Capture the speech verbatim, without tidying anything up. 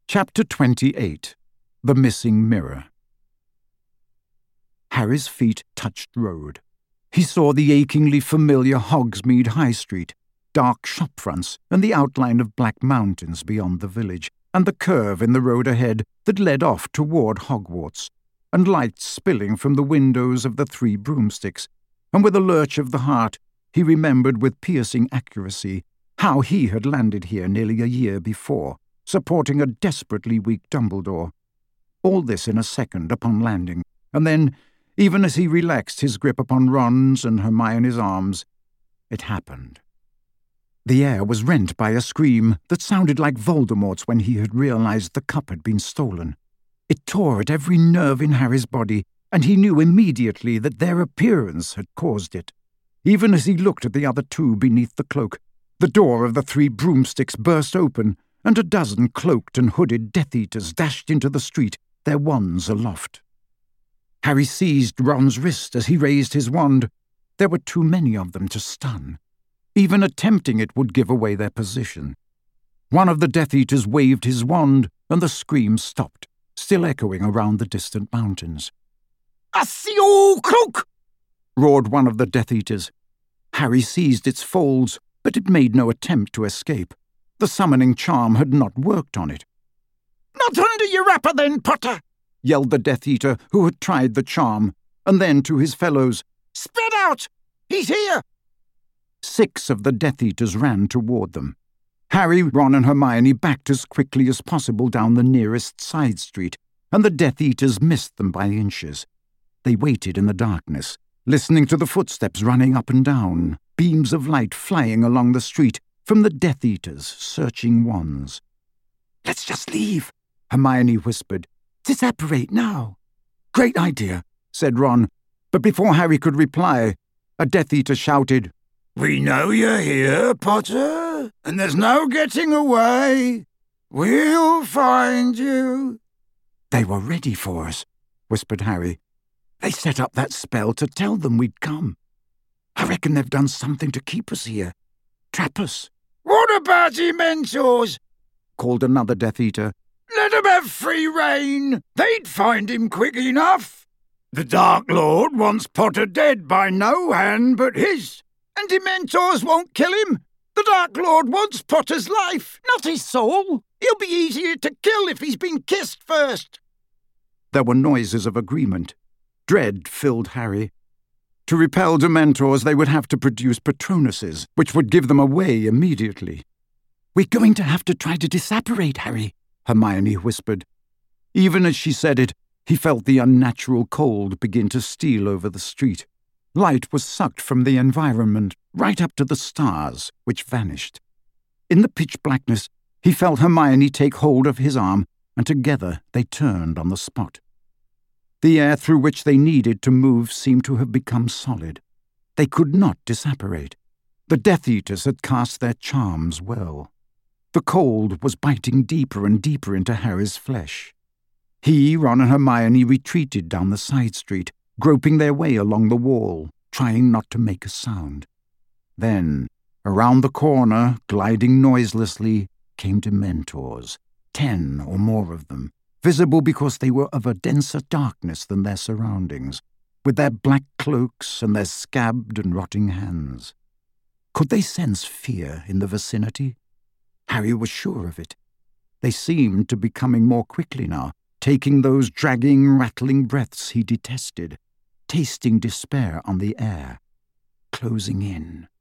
Chapter twenty-eight. The Missing Mirror. Harry's feet touched road. He saw the achingly familiar Hogsmeade High Street, dark shop fronts, and the outline of black mountains beyond the village, and the curve in the road ahead that led off toward Hogwarts, and lights spilling from the windows of the Three Broomsticks, and with a lurch of the heart he remembered with piercing accuracy how he had landed here nearly a year before, supporting a desperately weak Dumbledore. All this in a second upon landing, and then, even as he relaxed his grip upon Ron's and Hermione's arms, it happened. The air was rent by a scream that sounded like Voldemort's when he had realized the cup had been stolen. It tore at every nerve in Harry's body, and he knew immediately that their appearance had caused it. Even as he looked at the other two beneath the cloak, the door of the Three Broomsticks burst open, and a dozen cloaked and hooded Death Eaters dashed into the street, their wands aloft. Harry seized Ron's wrist as he raised his wand. There were too many of them to stun. Even attempting it would give away their position. One of the Death Eaters waved his wand, and the scream stopped, still echoing around the distant mountains. "Accio cloak!" roared one of the Death Eaters. Harry seized its folds, but it made no attempt to escape. The summoning charm had not worked on it. "Not under your wrapper then, Potter!" yelled the Death Eater who had tried the charm, and then to his fellows, "Spread out! He's here!" Six of the Death Eaters ran toward them. Harry, Ron, and Hermione backed as quickly as possible down the nearest side street, and the Death Eaters missed them by inches. They waited in the darkness, listening to the footsteps running up and down, beams of light flying along the street from the Death Eaters' searching wands. "Let's just leave," Hermione whispered. "Disapparate now." "Great idea," said Ron, but before Harry could reply, a Death Eater shouted, "We know you're here, Potter, and there's no getting away. We'll find you." "They were ready for us," whispered Harry. "They set up that spell to tell them we'd come. I reckon they've done something to keep us here. Trap us." "What about Dementors?" called another Death Eater. "Let them have free rein. They'd find him quick enough. The Dark Lord wants Potter dead by no hand but his. And Dementors won't kill him. The Dark Lord wants Potter's life, not his soul. He'll be easier to kill if he's been kissed first." There were noises of agreement. Dread filled Harry. To repel Dementors, they would have to produce Patronuses, which would give them away immediately. "We're going to have to try to disapparate, Harry," Hermione whispered. Even as she said it, he felt the unnatural cold begin to steal over the street. Light was sucked from the environment right up to the stars, which vanished. In the pitch blackness, he felt Hermione take hold of his arm, and together they turned on the spot. The air through which they needed to move seemed to have become solid. They could not disapparate. The Death Eaters had cast their charms well. The cold was biting deeper and deeper into Harry's flesh. He, Ron, and Hermione retreated down the side street, groping their way along the wall, trying not to make a sound. Then, around the corner, gliding noiselessly, came Dementors, ten or more of them, visible because they were of a denser darkness than their surroundings, with their black cloaks and their scabbed and rotting hands. Could they sense fear in the vicinity? Harry was sure of it. They seemed to be coming more quickly now, taking those dragging, rattling breaths he detested, tasting despair on the air, closing in.